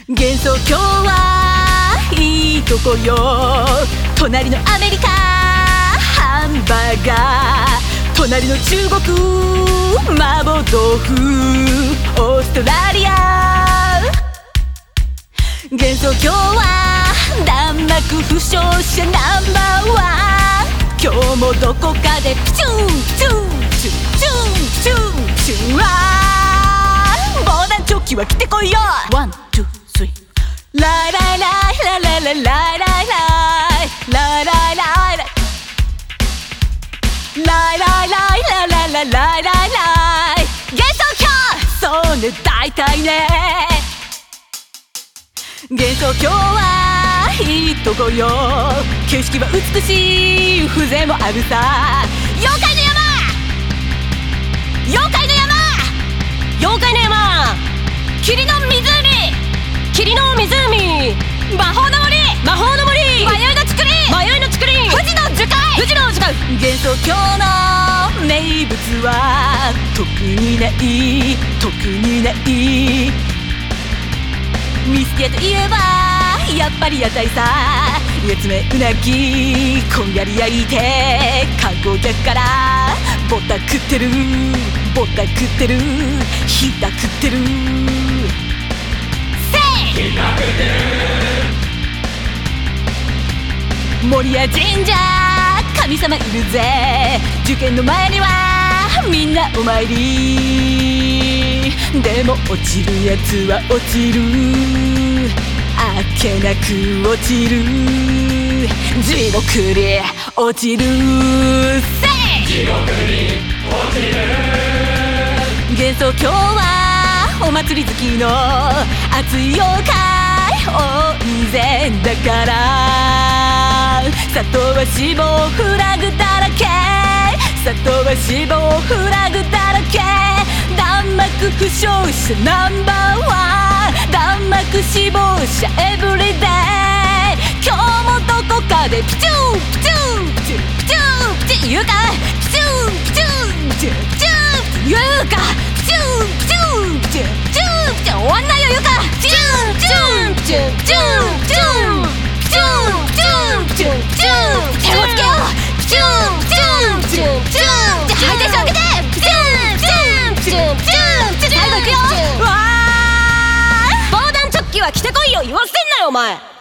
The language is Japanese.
幻想郷はいいとこよ。隣のアメリカハンバーガー、隣の中国麻婆豆腐、オーストラリア幻想郷は弾幕負傷者ナンバーワン。今日もどこかでピチューピチューピチューピチューピチューピチュー、防弾チョッキは着てこいよ。ワン、ツー、スリー。ライライライライライライライライライライライライライライライライライライライ幻想郷、そうね大体ね。幻想郷はいいとこよ。景色は美しい、風情もあるさ。妖怪の山、妖怪の山、 妖怪の山、 霧の湖、 霧の湖、 魔法の森、 魔法の森、 迷いの竹林、 迷いの竹林、 富士の樹海、 富士の樹海。 幻想郷の名物は特にない、特にない。ミスティアといえばやっぱり屋台さ。月目うなぎこんがり焼いて、観光客からぼったくってる、ぼったくってる、ひったくってる、せいひったくってる。守谷神社神様いるぜ。受験の前にはみんなお参り。でも落ちるやつは落ちる、あっけなく落ちる、地獄に落ちる、せい地獄に落ちる。幻想郷はお祭り好きの熱い妖怪多いぜ。だから里は死亡フラグだらけ、里は死亡フラグだらけ。弾幕負傷者ナンバーワン、弾幕死亡者エブリデイ。今日もどこかでピチューピチューピチューピチューピチュー言うか、ピチューピチューピチューピチュー言うか、ピチューピチューピチューピチューピチュー終わんないよ言うか、ピチューピチューピチューピチューピチューピチューピチューピチューピチュー手をつけよう。ピチューピチューピチューピチュー、じゃあハイテンション上げて、ピチューピチューピチューピチュー、最後いくよ。わー、 防弾チョッキは着てこいよ、言わせんなよお前。